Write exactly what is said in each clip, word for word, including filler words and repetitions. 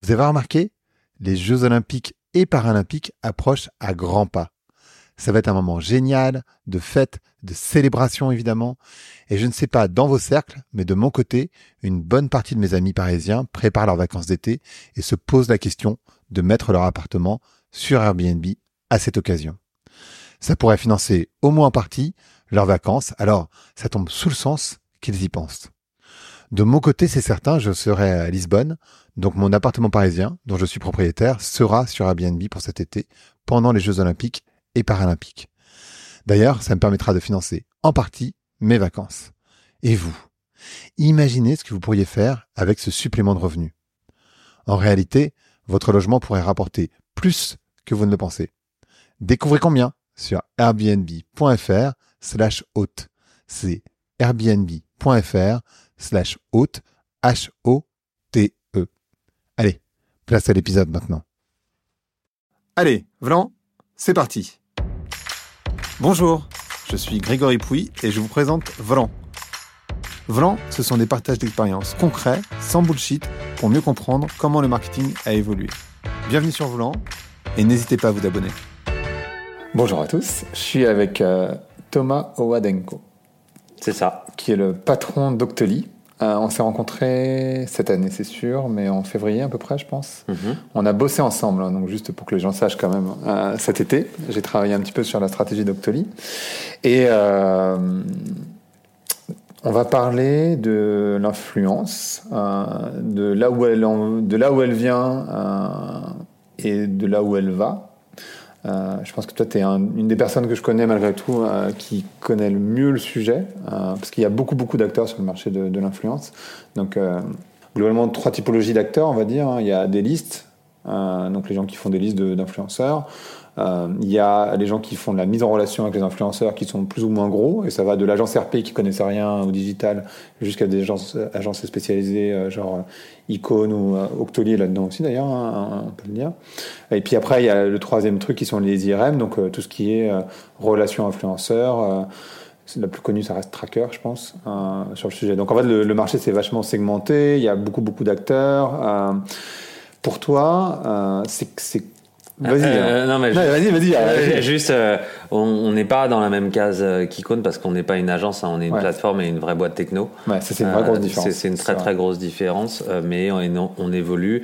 Vous avez remarqué, les Jeux Olympiques et Paralympiques approchent à grands pas. Ça va être un moment génial, de fête, de célébration évidemment. Et je ne sais pas dans vos cercles, mais de mon côté, une bonne partie de mes amis parisiens préparent leurs vacances d'été et se posent la question de mettre leur appartement sur Airbnb à cette occasion. Ça pourrait financer au moins en partie leurs vacances, alors ça tombe sous le sens qu'ils y pensent. De mon côté, c'est certain, je serai à Lisbonne, donc mon appartement parisien, dont je suis propriétaire, sera sur Airbnb pour cet été, pendant les Jeux Olympiques et Paralympiques. D'ailleurs, ça me permettra de financer en partie mes vacances. Et vous, imaginez ce que vous pourriez faire avec ce supplément de revenus. En réalité, votre logement pourrait rapporter plus que vous ne le pensez. Découvrez combien sur airbnb.fr slash hôte. C'est airbnb.fr slash hôte, H O T E. Allez, place à l'épisode maintenant. Allez, Vlan, c'est parti. Bonjour, je suis Grégory Pouy et je vous présente Vlan. Vlan, ce sont des partages d'expériences concrets, sans bullshit, pour mieux comprendre comment le marketing a évolué. Bienvenue sur Vlan et n'hésitez pas à vous abonner. Bonjour à tous, je suis avec euh, Thomas Owadenko. C'est ça. Qui est le patron d'Octoly. Euh, on s'est rencontrés cette année, c'est sûr, mais en février à peu près, je pense. Mm-hmm. On a bossé ensemble, hein, donc juste pour que les gens sachent quand même, euh, cet été, j'ai travaillé un petit peu sur la stratégie d'Octoly. Et euh, on va parler de l'influence, euh, de, là où elle en, de là où elle vient euh, et de là où elle va. Euh, je pense que toi, tu es un, une des personnes que je connais malgré tout euh, qui connaît le mieux le sujet, euh, parce qu'il y a beaucoup, beaucoup d'acteurs sur le marché de, de l'influence. Donc, euh, globalement, trois typologies d'acteurs, on va dire. Hein. Il y a des listes, euh, donc les gens qui font des listes de, d'influenceurs. Euh, il y a les gens qui font de la mise en relation avec les influenceurs qui sont plus ou moins gros, et ça va de l'agence R P qui connaissait rien au digital jusqu'à des agences, agences spécialisées euh, genre Icon ou euh, Octoly là-dedans aussi d'ailleurs, hein, on peut le dire. Et puis après il y a le troisième truc qui sont les I R M, donc euh, tout ce qui est euh, relations influenceurs. Euh, la plus connue, ça reste Tracker, je pense, euh, sur le sujet. Donc en fait le, le marché c'est vachement segmenté, il y a beaucoup beaucoup d'acteurs. Euh, pour toi, euh, c'est, c'est Vas-y, euh, non, mais non, juste, vas-y, vas-y. Euh, juste, euh, on n'est pas dans la même case euh, qu'Icon parce qu'on n'est pas une agence, hein, on est une ouais. plateforme et une vraie boîte techno. Ouais, ça c'est une vraie grosse différence. C'est, c'est une très très grosse différence, euh, mais on, on évolue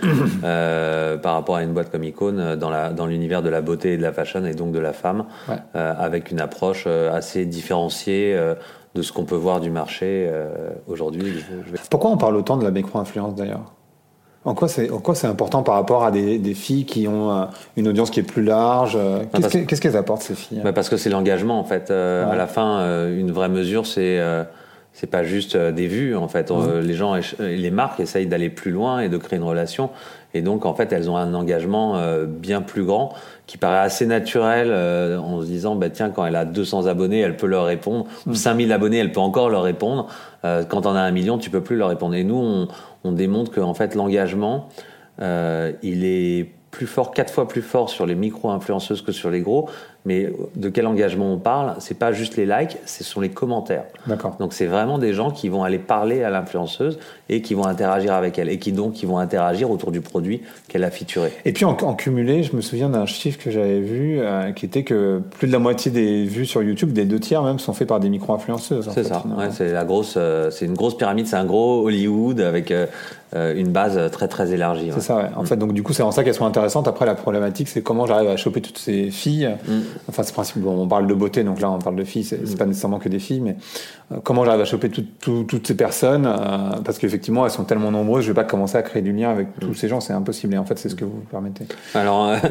euh, par rapport à une boîte comme Icon dans, la, dans l'univers de la beauté et de la fashion et donc de la femme, ouais. euh, avec une approche euh, assez différenciée euh, de ce qu'on peut voir du marché euh, aujourd'hui. Je, je vais... Pourquoi on parle autant de la micro-influence d'ailleurs ? En quoi, c'est, en quoi c'est important par rapport à des, des filles qui ont euh, une audience qui est plus large euh, qu'est-ce, parce, que, qu'est-ce qu'elles apportent ces filles bah Parce que c'est l'engagement en fait. Euh, ouais. À la fin, euh, une vraie mesure, c'est euh, c'est pas juste euh, des vues en fait. Mmh. Euh, les gens, les marques essayent d'aller plus loin et de créer une relation. Et donc en fait, elles ont un engagement euh, bien plus grand qui paraît assez naturel euh, en se disant bah tiens, quand elle a deux cents abonnés, elle peut leur répondre. Mmh. Ou cinq mille abonnés, elle peut encore leur répondre. Euh, quand on a un million, tu peux plus leur répondre. Et nous, on on démontre que en fait l'engagement euh, il est plus fort, quatre fois plus fort sur les micro-influenceuses que sur les gros. Mais de quel engagement on parle ? C'est pas juste les likes, ce sont les commentaires. D'accord. Donc c'est vraiment des gens qui vont aller parler à l'influenceuse et qui vont interagir avec elle et qui donc qui vont interagir autour du produit qu'elle a featuré. Et puis en, en cumulé, je me souviens d'un chiffre que j'avais vu euh, qui était que plus de la moitié des vues sur YouTube, des deux tiers même, sont faits par des micro-influenceuses. C'est fait, ça. Ouais, c'est la grosse, euh, c'est une grosse pyramide, c'est un gros Hollywood avec euh, une base très très élargie. C'est ouais. ça. Ouais. En mmh. fait, donc du coup, c'est en ça qu'elles sont intéressantes. Après, la problématique, c'est comment j'arrive à choper toutes ces filles. Mmh. Enfin, c'est principe. Bon, on parle de beauté, donc là, on parle de filles. C'est, mmh. c'est pas nécessairement que des filles, mais euh, comment j'arrive à choper tout, tout, toutes ces personnes euh, parce qu'effectivement, elles sont tellement nombreuses. Je vais pas commencer à créer du lien avec mmh. tous ces gens. C'est impossible. Et en fait, c'est ce que vous permettez. Alors, euh,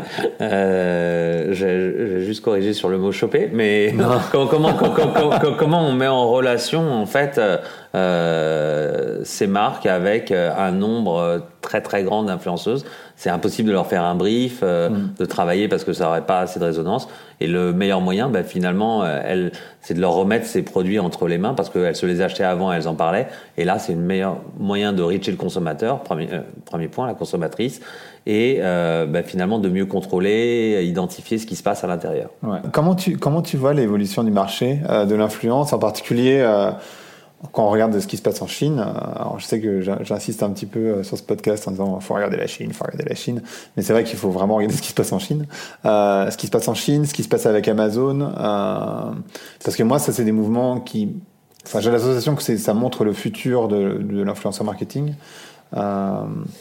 euh, j'ai, j'ai juste corrigé sur le mot choper, mais comment, comment, comment, comment on met en relation en fait euh, ces marques avec un nombre très très grand d'influenceuses. C'est impossible de leur faire un brief, euh, mmh. de travailler parce que ça n'aurait pas assez de résonance. Et le meilleur moyen, bah, finalement, euh, elle, c'est de leur remettre ces produits entre les mains parce qu'elles se les achetaient avant, elles en parlaient. Et là, c'est le meilleur moyen de reacher le consommateur, premier, euh, premier point, la consommatrice, et euh, bah, finalement de mieux contrôler, identifier ce qui se passe à l'intérieur. Ouais. Comment tu, comment tu vois l'évolution du marché euh, de l'influence, en particulier euh, quand on regarde ce qui se passe en Chine, alors je sais que j'insiste un petit peu sur ce podcast en disant faut regarder la Chine, faut regarder la Chine, mais c'est vrai qu'il faut vraiment regarder ce qui se passe en Chine, euh, ce qui se passe en Chine, ce qui se passe avec Amazon, euh, parce que moi ça c'est des mouvements qui, enfin j'ai l'association que c'est, ça montre le futur de, de l'influencer marketing, euh,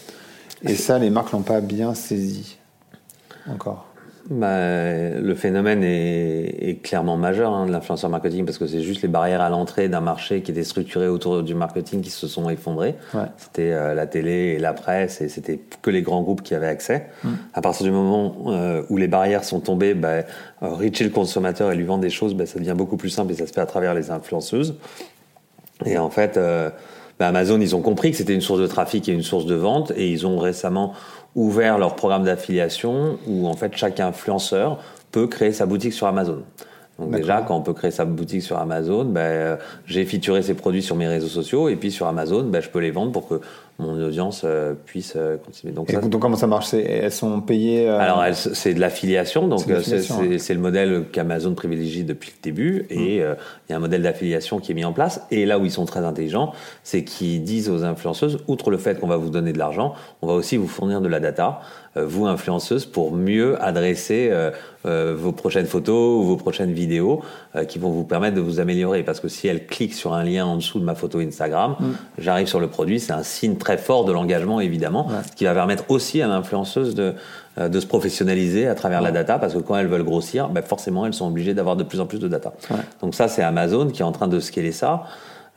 et ça les marques l'ont pas bien saisi encore. Bah, le phénomène est, est clairement majeur hein, de l'influenceur marketing parce que c'est juste les barrières à l'entrée d'un marché qui était structuré autour du marketing qui se sont effondrées. Ouais. C'était euh, la télé et la presse et c'était que les grands groupes qui avaient accès. Mm. À partir du moment euh, où les barrières sont tombées, bah, euh, reacher le consommateur et lui vendre des choses, bah, ça devient beaucoup plus simple et ça se fait à travers les influenceuses. Et en fait, euh, bah, Amazon, ils ont compris que c'était une source de trafic et une source de vente et ils ont récemment ouvert leur programme d'affiliation où en fait chaque influenceur peut créer sa boutique sur Amazon. Donc D'accord. déjà, quand on peut créer sa boutique sur Amazon, ben, euh, j'ai featuré ces produits sur mes réseaux sociaux et puis sur Amazon, ben, je peux les vendre pour que mon audience euh, puisse euh, continuer. Donc, et ça, donc comment ça marche? c'est, Elles sont payées euh... Alors, elles, c'est de l'affiliation. Donc, c'est, l'affiliation, c'est, ouais. c'est le modèle qu'Amazon privilégie depuis le début. Et il mmh. euh, y a un modèle d'affiliation qui est mis en place. Et là où ils sont très intelligents, c'est qu'ils disent aux influenceuses, outre le fait qu'on va vous donner de l'argent, on va aussi vous fournir de la data, euh, vous influenceuses, pour mieux adresser euh, euh, vos prochaines photos ou vos prochaines vidéos euh, qui vont vous permettre de vous améliorer. Parce que si elles cliquent sur un lien en dessous de ma photo Instagram, mmh. j'arrive sur le produit, c'est un signe très fort de l'engagement, évidemment, ouais. ce qui va permettre aussi à l'influenceuse de, euh, de se professionnaliser à travers ouais. la data, parce que quand elles veulent grossir, ben forcément, elles sont obligées d'avoir de plus en plus de data. Ouais. Donc ça, c'est Amazon qui est en train de scaler ça.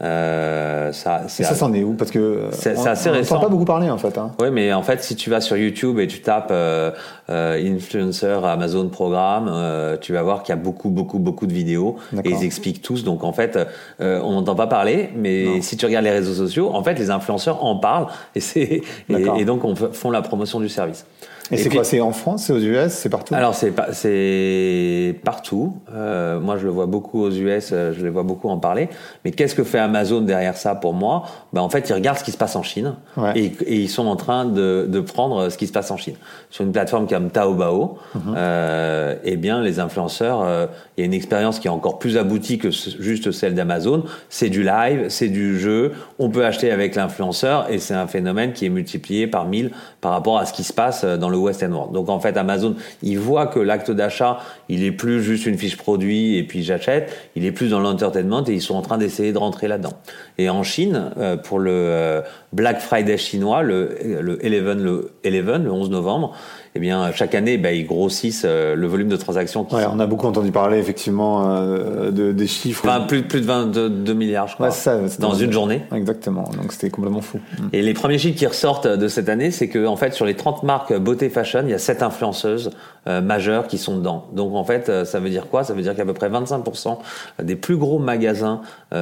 Euh, ça, c'est et ça, c'en est où? Parce que c'est, on, c'est assez on récent. n'entend pas beaucoup parler en fait. Hein. Oui, mais en fait, si tu vas sur YouTube et tu tapes euh, euh, influencer Amazon programme, euh, tu vas voir qu'il y a beaucoup, beaucoup, beaucoup de vidéos. D'accord. Et ils expliquent tous. Donc en fait, euh, on n'entend pas parler, mais non. si tu regardes les réseaux sociaux, en fait, les influenceurs en parlent et c'est et, et donc on f- font la promotion du service. Et, et c'est puis, quoi? C'est en France, c'est aux U S, c'est partout? Alors c'est c'est partout. Euh, moi je le vois beaucoup aux U S, je les vois beaucoup en parler. Mais qu'est-ce que fait Amazon derrière ça pour moi? Ben en fait ils regardent ce qui se passe en Chine ouais. et, et ils sont en train de, de prendre ce qui se passe en Chine sur une plateforme comme Taobao. Mm-hmm. Euh, eh bien les influenceurs, il euh, y a une expérience qui est encore plus aboutie que juste celle d'Amazon. C'est du live, c'est du jeu. On peut acheter avec l'influenceur et c'est un phénomène qui est multiplié par mille par rapport à ce qui se passe dans le Western World. Donc en fait Amazon, il voit que l'acte d'achat, il est plus juste une fiche produit et puis j'achète, il est plus dans l'entertainment et ils sont en train d'essayer de rentrer là-dedans. Et en Chine, euh, pour le euh, Black Friday chinois, le le eleven le eleven le onze novembre, eh bien chaque année ben, ils grossissent euh, le volume de transactions qui ouais, sont... on a beaucoup entendu parler effectivement euh, de des chiffres enfin, plus plus de vingt-deux milliards je crois. Ouais, ça, dans une journée. Exactement. Donc c'était complètement fou. Et les premiers chiffres qui ressortent de cette année, c'est que en fait sur les trente marques beauté fashion, il y a sept influenceuses euh, majeures qui sont dedans. Donc en fait, euh, ça veut dire quoi? Ça veut dire qu'à peu près vingt-cinq pour cent des plus gros magasins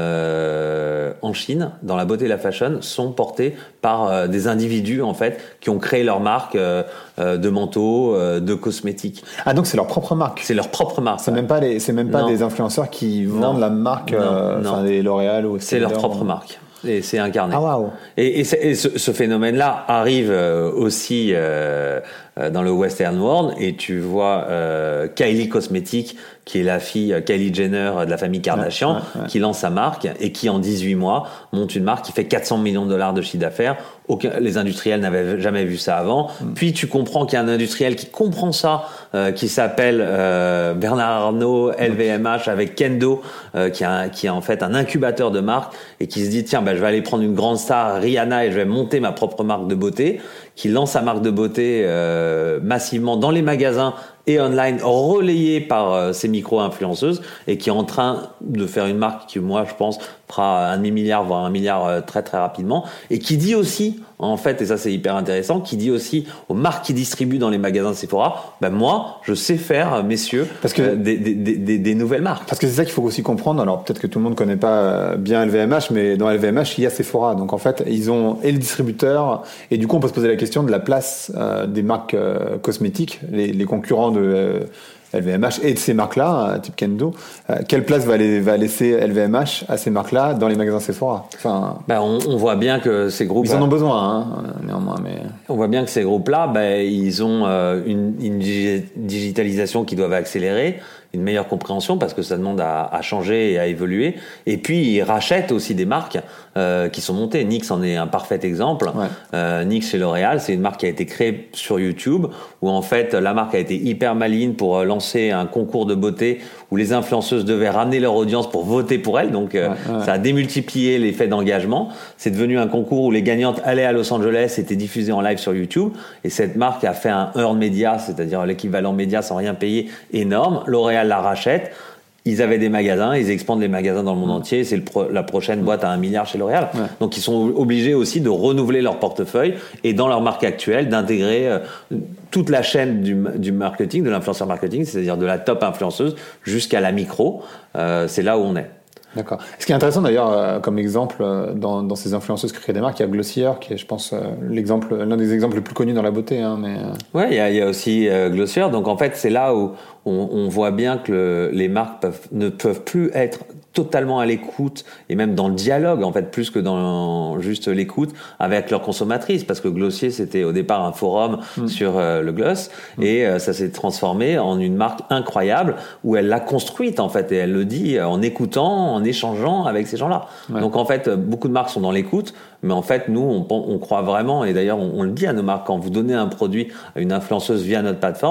euh, en Chine dans la beauté et la fashion sont portés par euh, des individus en fait qui ont créé leur marque euh, euh, de manteaux, euh, de cosmétiques. Ah donc c'est leur propre marque. C'est leur propre marque. C'est ouais. même pas les, c'est même pas non. des influenceurs qui vendent non. la marque, euh, enfin des L'Oréal ou. C'est leur propre ou... marque. Et c'est incarné. Ah waouh. Et, et, et ce, ce phénomène-là arrive euh, aussi euh, dans le Western World. Et tu vois euh, Kylie Cosmetics, qui est la fille euh, Kylie Jenner de la famille Kardashian, ouais, ouais, ouais. qui lance sa marque et qui en dix-huit mois monte une marque qui fait quatre cents millions de dollars de chiffre d'affaires. Aucun, les industriels n'avaient jamais vu ça avant. Mm. Puis tu comprends qu'il y a un industriel qui comprend ça, euh, qui s'appelle euh, Bernard Arnault, L V M H, avec Kendo, euh, qui, a, qui est en fait un incubateur de marque et qui se dit tiens, ben, je vais aller prendre une grande star, Rihanna, et je vais monter ma propre marque de beauté, qui lance sa marque de beauté euh, massivement dans les magasins et online, relayée par euh, ces micro-influenceuses et qui est en train de faire une marque qui, moi, je pense, fera un demi-milliard, voire un milliard euh, très très rapidement, et qui dit aussi, en fait, et ça c'est hyper intéressant, qui dit aussi aux marques qui distribuent dans les magasins Sephora, ben moi, je sais faire, messieurs, parce que euh, des, des, des, des nouvelles marques. Parce que c'est ça qu'il faut aussi comprendre. Alors peut-être que tout le monde connaît pas bien L V M H, mais dans L V M H, il y a Sephora. Donc en fait, ils ont et le distributeur, et du coup, on peut se poser la question de la place euh, des marques euh, cosmétiques, les, les concurrents de euh, L V M H et de ces marques-là, type Kendo. Euh, quelle place va, les, va laisser L V M H à ces marques-là dans les magasins Sephora? Enfin, ben on, on voit bien que ces groupes... Ils en ont besoin, hein, néanmoins. Mais... On voit bien que ces groupes-là, ben, ils ont euh, une, une digitalisation qu'ils doivent accélérer. une meilleure compréhension parce que ça demande à, à changer et à évoluer. Et puis ils rachètent aussi des marques euh, qui sont montées. Nix en est un parfait exemple. Ouais. Euh, Nix chez L'Oréal, c'est une marque qui a été créée sur YouTube où en fait la marque a été hyper maligne pour lancer un concours de beauté où les influenceuses devaient ramener leur audience pour voter pour elles. Donc euh, ouais, ouais. ça a démultiplié l'effet d'engagement. C'est devenu un concours où les gagnantes allaient à Los Angeles, c'était diffusé en live sur YouTube. Et cette marque a fait un earn media, c'est-à-dire l'équivalent média sans rien payer, énorme. L'Oréal la rachète. Ils avaient des magasins, ils expandent les magasins dans le monde entier. C'est le pro, la prochaine boîte à un milliard chez L'Oréal. Ouais. Donc ils sont obligés aussi de renouveler leur portefeuille et dans leur marque actuelle d'intégrer euh, toute la chaîne du, du marketing, de l'influenceur marketing, c'est-à-dire de la top influenceuse jusqu'à la micro. Euh, c'est là où on est. D'accord. Ce qui est intéressant d'ailleurs, euh, comme exemple, euh, dans, dans ces influenceuses qui créent des marques, il y a Glossier, qui est, je pense, euh, l'exemple, l'un des exemples les plus connus dans la beauté. Hein, mais euh... ouais, il y a, il y a aussi euh, Glossier. Donc en fait, c'est là où on, on voit bien que le, les marques peuvent, ne peuvent plus être totalement à l'écoute et même dans le dialogue, en fait, plus que dans juste l'écoute avec leurs consommatrices, parce que Glossier, c'était au départ un forum mmh. sur euh, le gloss mmh. et euh, ça s'est transformé en une marque incroyable où elle l'a construite, en fait, et elle le dit en écoutant, en échangeant avec ces gens-là. Ouais. Donc, en fait, beaucoup de marques sont dans l'écoute, mais en fait, nous, on, on croit vraiment, et d'ailleurs, on, on le dit à nos marques, quand vous donnez un produit à une influenceuse via notre plateforme,